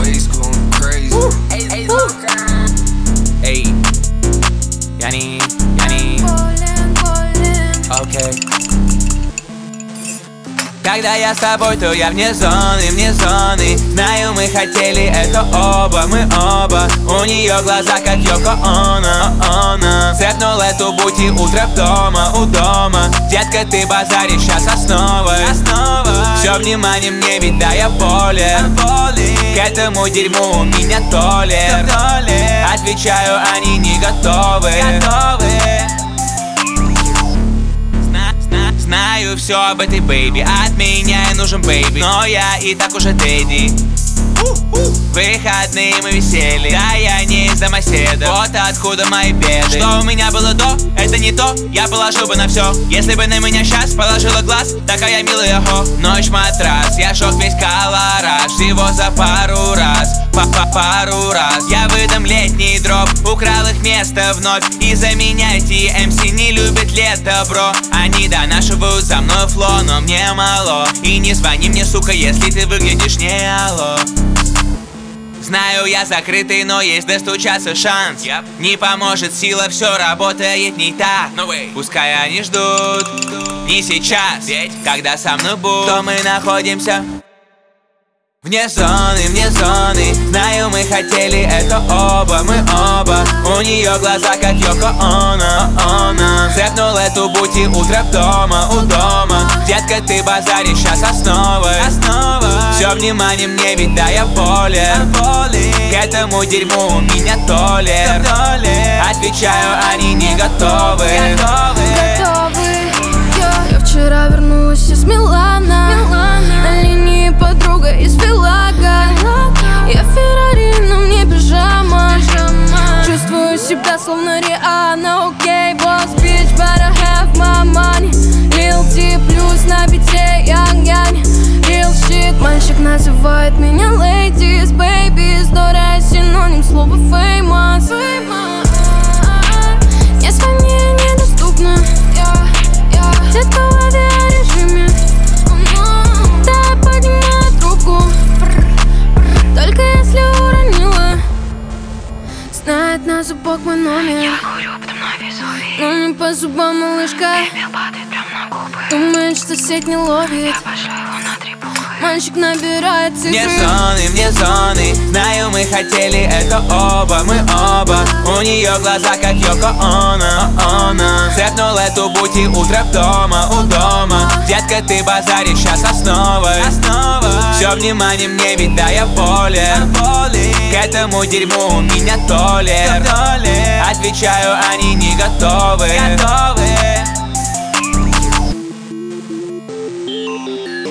waist going crazy. Эй, Yani, окей. Когда я с тобой, то я вне зоны, вне зоны. Знаю, мы хотели это оба, мы оба. У нее глаза, как Йоко Оно. Цепнул эту бути утро дома, у дома. Детка, ты базаришь сейчас основой. Все внимание мне, ведь да, я болен. К этому дерьму у меня толер. Отвечаю, они не готовы. Знаю все об этой бэйби, от меня и нужен бэйби, но я и так уже дэдди. Выходные мы висели, да я не из домоседа. Вот откуда мои беды. Что у меня было до, это не то, я положил бы на все. Если бы на меня сейчас положила глаз, такая милая хо. Ночь матрас, я шок весь колораж. Всего за пару раз, пару раз. Я выдам летний дроп, украл их место вновь. Из-за меня TMC не любят лето, бро. Они донашивают за мной фло, но мне мало. И не звони мне, сука, если ты выглядишь не алло. Знаю, я закрытый, но есть достучаться шанс. Не поможет сила, все работает не так. Пускай они ждут, не сейчас, ведь когда со мной будут, то мы находимся вне зоны, вне зоны. Знаю, мы хотели это оба, мы оба. У нее глаза, как Йоко Оно. Цепнул эту бути утро дома, у дома. Детка, ты базаришь сейчас основой. Все внимание мне, ведь да, я болен. К этому дерьму у меня толер. Отвечаю, они не готовы. Я вчера вернулась из Милана. На линии подруга из Филага. Я Феррари, но мне пижама. Чувствую себя словно Риhanna. Окей, босс, bitch, better have my money. Lil T плюс на бите, янь-янь. Real shit, мальчик называет меня ladies, babies. Дорая синоним слова famous. Не звони, недоступно. Детка в авиарежиме. Да, поднимаю трубку, только если уронила. Знает на зубок мой номер. Я курю, потом на Везувий. Но не по зубам, малышка. Пепел падает прям на губы. Думает, что сеть не ловит. Я пошлю его на 3 буквы. Мальчик набирает цифры. Вне зоны. Знаю, мы хотели это оба, мы оба. У нее глаза, как Йоко Оно. Цепнул эту бути утро дома, у дома. Детка, ты базаришь сейчас основой. Все внимание мне, ведь да, я болен. К этому дерьму у меня толер. Отвечаю, они не готовы.